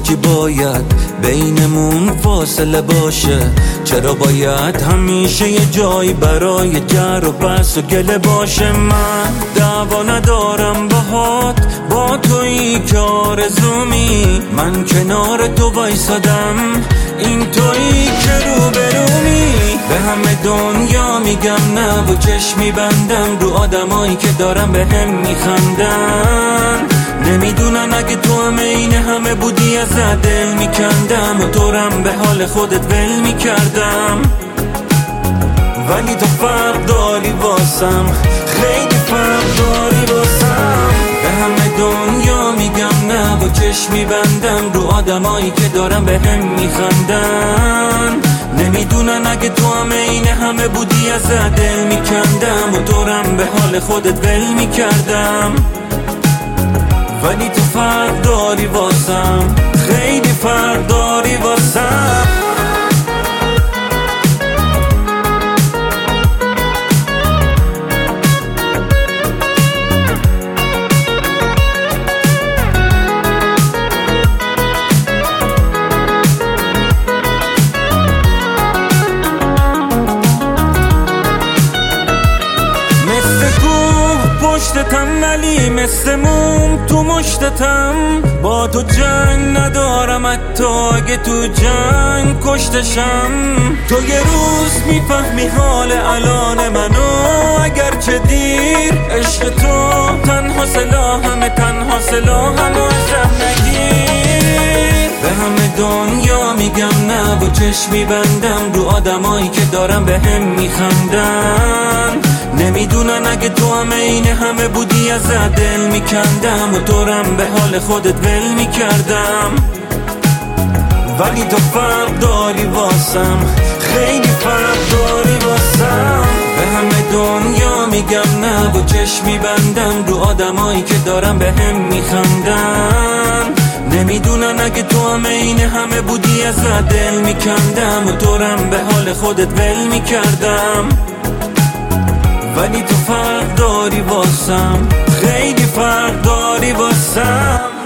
چی باید بینمون فاصله باشه؟ چرا باید همیشه یه جایی برای جر و بحث و گله باشه؟ من دعوا ندارم باهات، با تویی که آرزومی، من کنار تو وایسادم، این تویی که روبرومی. به همه دنیا میگم نه و چشمی بندم رو آدمایی که دارم به هم میخندن، نمیدونن اگه تو هم این همه بودی ازت دل میکندم و تورم به حال خودت ول میکردم. ولی تو فرق داری واسم، خیلی فرق داری واسم. به همه دنیا میگم نه و چشمی بندم رو آدمایی که دارم به هم میخندن، نمیدونن اگه تو هم این همه بودی ازت دل میکندم و تورم به حال خودت ول میکردم. ولی تو فرق داری واسم، خیلی فرق داری واسم. پشتتم ولی مثل موم تو مشتتم، با تو جنگ ندارم حتی اگه تو جنگ کشتشم. تو یه روز میفهمی حال الان منو، اگرچه دیر. عشق تو تنها سلاحمه، تنها سلاحمو ازم نگیر. به همه دنیا میگم نه و چشمی بندم رو آدمایی که دارم به هم میخندن، نمیدونن اگه تو هم این همه بودی ازت دل میکندم و تورم به حال خودت ول میکردم. ولی تو فرق داری واسم، خیلی فرق داری واسم. به همه دنیا میگم نه و چشمی بندم رو آدمایی که دارم به هم میخندن، نمیدونن اگه تو هم این همه بودی ازت دل میکندم و تورم به حال خودت ول میکردم. ولی تو فرق داری واسم، خیلی فرق داری واسم.